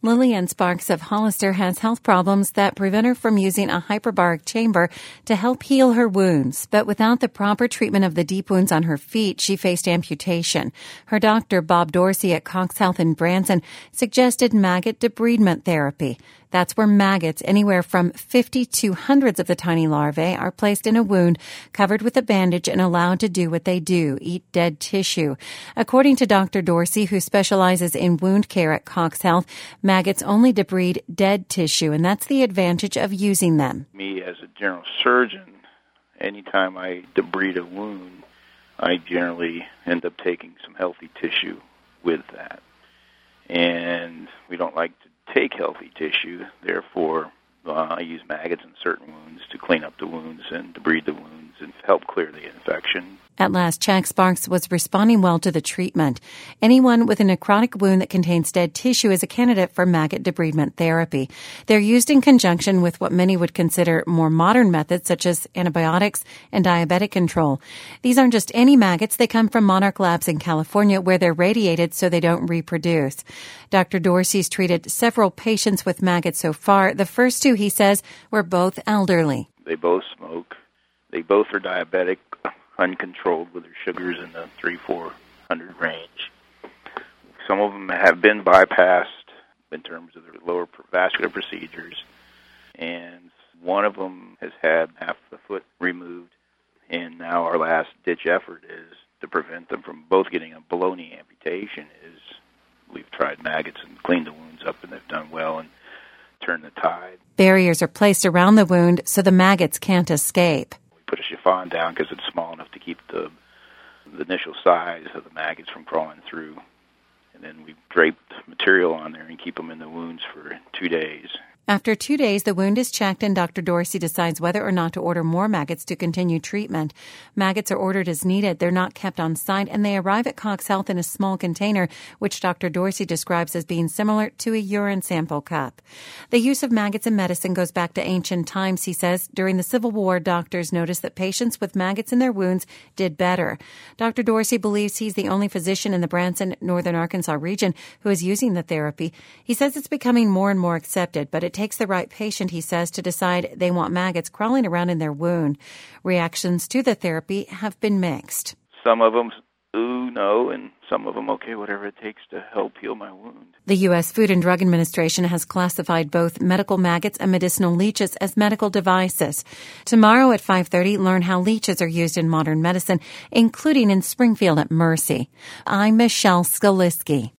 Lillian Sparks of Hollister has health problems that prevent her from using a hyperbaric chamber to help heal her wounds. But without the proper treatment of the deep wounds on her feet, she faced amputation. Her doctor, Bob Dorsey at Cox Health in Branson, suggested maggot debridement therapy. That's where maggots, anywhere from 50 to hundreds of the tiny larvae, are placed in a wound, covered with a bandage, and allowed to do what they do, eat dead tissue. According to Dr. Dorsey, who specializes in wound care at Cox Health, maggots only debride dead tissue, and that's the advantage of using them. Me, as a general surgeon, anytime I debride a wound, I generally end up taking some healthy tissue with that. And we don't like to take healthy tissue, therefore I use maggots in certain wounds to clean up the wounds and debride the wounds and help clear the infection. At last check, Sparks was responding well to the treatment. Anyone with a necrotic wound that contains dead tissue is a candidate for maggot debridement therapy. They're used in conjunction with what many would consider more modern methods, such as antibiotics and diabetic control. These aren't just any maggots. They come from Monarch Labs in California, where they're radiated so they don't reproduce. Dr. Dorsey's treated several patients with maggots so far. The first two, he says, were both elderly. They both smoke. They both are diabetic, uncontrolled, with their sugars in the 300-400 range. Some of them have been bypassed in terms of their lower vascular procedures, and one of them has had half the foot removed, and now our last-ditch effort is to prevent them from both getting a below-knee amputation. We've tried maggots and cleaned the wounds up, and they've done well and turned the tide. Barriers are placed around the wound so the maggots can't escape. Put a chiffon down because it's small enough to keep the initial size of the maggots from crawling through. And then we drape material on there and keep them in the wounds for 2 days. After 2 days, the wound is checked and Dr. Dorsey decides whether or not to order more maggots to continue treatment. Maggots are ordered as needed. They're not kept on site, and they arrive at Cox Health in a small container, which Dr. Dorsey describes as being similar to a urine sample cup. The use of maggots in medicine goes back to ancient times, he says. During the Civil War, doctors noticed that patients with maggots in their wounds did better. Dr. Dorsey believes he's the only physician in the Branson, northern Arkansas region who is using the therapy. He says it's becoming more and more accepted, but it takes the right patient, he says, to decide they want maggots crawling around in their wound. Reactions to the therapy have been mixed. Some of them, ooh, no, and some of them, okay, whatever it takes to help heal my wound. The U.S. Food and Drug Administration has classified both medical maggots and medicinal leeches as medical devices. Tomorrow at 5:30, learn how leeches are used in modern medicine, including in Springfield at Mercy. I'm Michelle Skaliski.